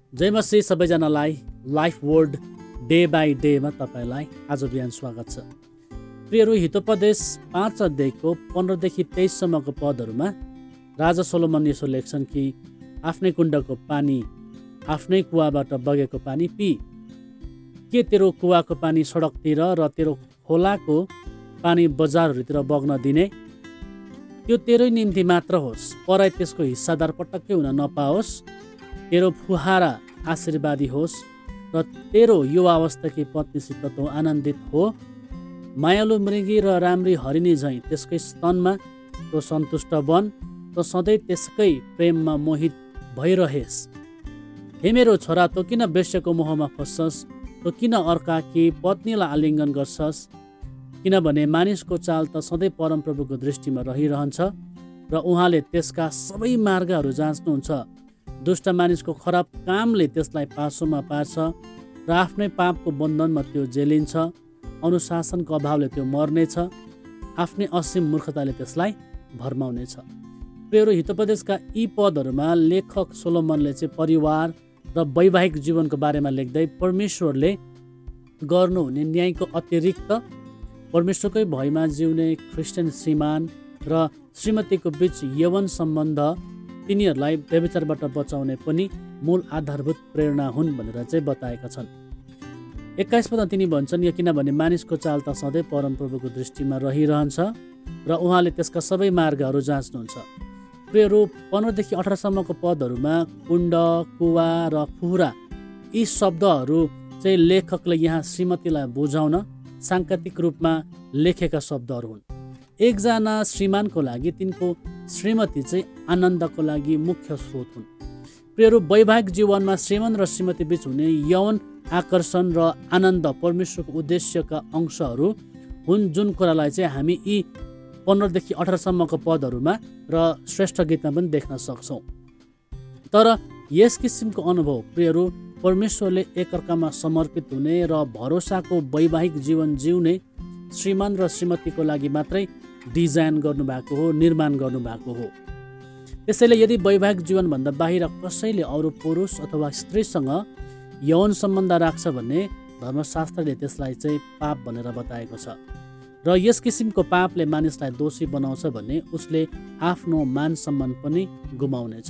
जय मसी सबैजनालाई life word day by डेमा तपाईँलाई आज बिहान स्वागत छ। प्रियहरू, हितोपदेश 5 अध्यायको 15देखि 23सम्मको पदहरूमा राजा सोलोमन यसो लेख्छन् कि आफ्नै कुण्डको पानी, आफ्नै कुवाबाट बगेको पानी पी। के तेरो कुवाको पानी सडकतिर र तेरो खोलाको पानी बजारहरूतिर बग्न दिने? त्यो तेरै निम्ति मात्र होस्, पराई त्यसको हिस्सादार पटक्कै हुन नपाओस्। तेरो फुहारा आशीर्वादी होस् र तेरो युवावस्थाकी पत्नीसित तँ आनन्दित हो। मायालु मृगी र राम्री हरिणी झैँ त्यसकै स्तनमा तँ सन्तुष्ट बन, तँ सधैँ त्यसकै प्रेममा मोहित भइरहेस्। हे मेरो छोरा, तँ किन वेश्याको मोहमा फस्छस्? तँ किन अर्काकी पत्नीलाई आलिङ्गन गर्छस्? किनभने मानिसको चाल त सधैँ परमप्रभुको दृष्टिमा रहिरहन्छ र उहाँले त्यसका सबै मार्गहरू जाँच्नुहुन्छ। दुष्ट मानिसको खराब कामले त्यसलाई पासोमा पार्छ र आफ्नै पापको बन्धनमा त्यो जेलिन्छ। अनुशासनको अभावले त्यो मर्नेछ, आफ्नै असीम मूर्खताले त्यसलाई भर्माउनेछ। प्रियहरू, हितोपदेशका यी पदहरूमा लेखक सोलोमनले चाहिँ परिवार र वैवाहिक जीवनको बारेमा लेख्दै परमेश्वरले गर्नुहुने न्यायको अतिरिक्त परमेश्वरकै भयमा जिउने क्रिस्चियन श्रीमान र श्रीमतीको बीच यौवन सम्बन्ध तिनीहरूलाई व्यभिचारबाट बचाउने पनि मूल आधारभूत प्रेरणा हुन् भनेर चाहिँ बताएका छन्। 21 पदमा तिनी भन्छन्, यो किनभने मानिसको चाल त सधैँ परमप्रभुको दृष्टिमा रहिरहन्छ र उहाँले त्यसका सबै मार्गहरू जाँच्नुहुन्छ। प्रियहरू, 15देखि 18सम्मको पदहरूमा कुण्ड, कुवा र फुहुरा यी शब्दहरू चाहिँ लेखकले यहाँ श्रीमतीलाई बुझाउन साङ्केतिक रूपमा लेखेका शब्दहरू हुन्। एकजना श्रीमानको लागि तिनको श्रीमती चाहिँ आनन्दको लागि मुख्य स्रोत हुन्। प्रियहरू, वैवाहिक जीवनमा श्रीमान र श्रीमती बीच हुने यौन आकर्षण र आनन्द परमेश्वरको उद्देश्यका अंशहरू हुन्, जुन कुरालाई चाहिँ हामी यी 15देखि 18सम्मको पदहरूमा र श्रेष्ठ गीतमा पनि देख्न सक्छौँ। तर यस किसिमको अनुभव प्रियहरू परमेश्वरले एकअर्कामा समर्पित हुने र भरोसाको वैवाहिक जीवन जिउने श्रीमान र श्रीमतीको लागि मात्रै डिजाइन गर्नुभएको हो, निर्माण गर्नुभएको हो। त्यसैले यदि वैवाहिक जीवनभन्दा बाहिर कसैले अरू पुरुष अथवा स्त्रीसँग यौन सम्बन्ध राख्छ भने धर्मशास्त्रले त्यसलाई चाहिँ पाप भनेर बताएको छ र यस किसिमको पापले मानिसलाई दोषी बनाउँछ भने उसले आफ्नो मान सम्मान पनि गुमाउनेछ।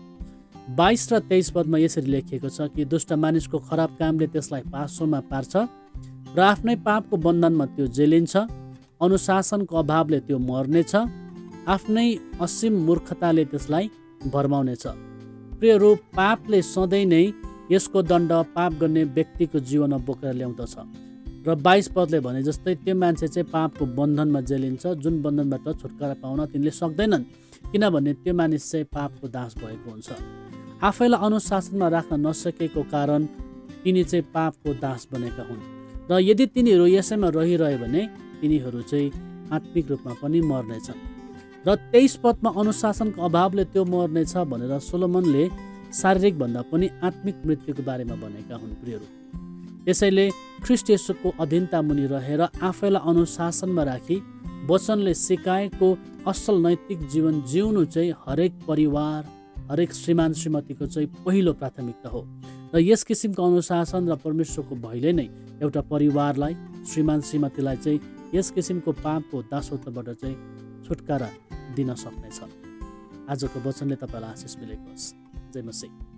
22 र 23 पदमा यसरी लेखिएको छ कि दुष्ट मानिसको खराब कामले त्यसलाई पासोमा पार्छ र आफ्नै पापको बन्धनमा त्यो जेलिन्छ। अनुशासनको अभावले त्यो मर्नेछ, आफ्नै असीम मूर्खताले त्यसलाई भर्माउनेछ। प्रियहरू, पापले सधैँ नै यसको दण्ड पाप गर्ने व्यक्तिको जीवनमा बोकेर ल्याउँदछ र 22 पदले भने जस्तै त्यो मान्छे चाहिँ पापको बन्धनमा जेलिन्छ, जुन बन्धनबाट छुटकारा पाउन तिनले सक्दैनन्, किनभने त्यो मानिस चाहिँ पापको दास भएको हुन्छ। आफैलाई अनुशासनमा राख्न नसकेको कारण तिनी चाहिँ पापको दास बनेका हुन् र यदि तिनीहरू यसैमा रहिरह्यो भने तिनीहरू चाहिँ आत्मिक रूपमा पनि मर्नेछन्। र 23 पदमा अनुशासनको अभावले त्यो मर्नेछ भनेर सोलोमनले शारीरिक भन्दा पनि आत्मिक मृत्युको बारेमा भनेका हुन्। प्रियहरू, त्यसैले ख्रीष्ट येशूको अधीनता मुनि रहेर आफैलाई अनुशासनमा राखी वचनले सिकाएको असल नैतिक जीवन जिउनु चाहिँ हरेक परिवार, हरेक श्रीमान श्रीमतीको चाहिँ पहिलो प्राथमिकता हो र यस किसिमको अनुशासन र परमेश्वरको भयले नै एउटा परिवारलाई, श्रीमान श्रीमतीलाई चाहिँ यस किसिमको पापको दासत्वबाट चाहिँ छुटकारा दिन सक्नेछ। आजको वचनले तपाईँलाई आशिष मिलेको होस्। जय मसीह।